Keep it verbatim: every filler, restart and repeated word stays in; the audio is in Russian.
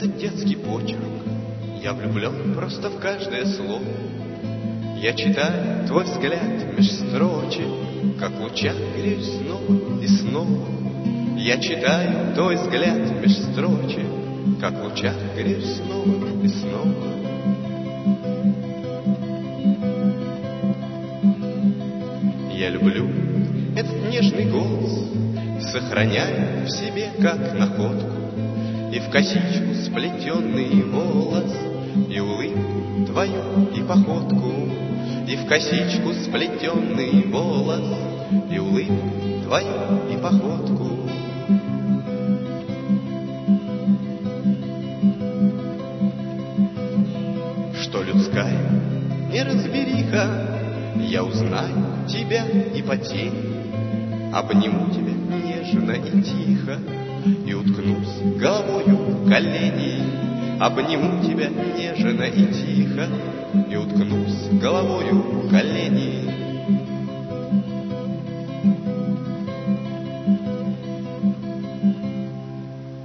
Этот детский почерк, я влюблен просто в каждое слово. Я читаю твой взгляд меж строчек, как в лучах греюсь снова и снова. Я читаю твой взгляд меж строчек, как в лучах греюсь снова и снова. Я люблю этот нежный голос, сохраняю в себе, как находку, и в косичку сплетенный волос, и улыбку твою, и походку, и в косичку сплетенный волос, и улыбку твою, и походку. Что людская неразбериха, я узнаю тебя и по тени, обниму тебя нежно и тихо, и уткнусь головою в колени. Обниму тебя нежно и тихо, и уткнусь головою в колени.